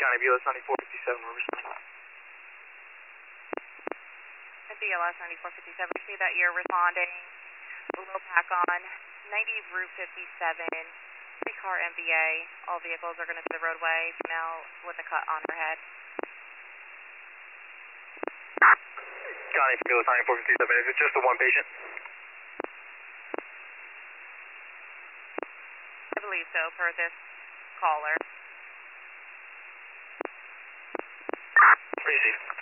County, BLS 9457, we're responding. At BLS 9457, we see that you're responding. Low pack on 90 Route 57, 3-car MVA. All vehicles are going to the roadway, female with a cut on her head. County, BLS 9457, is it just the one patient? I believe so, per this caller. Receive.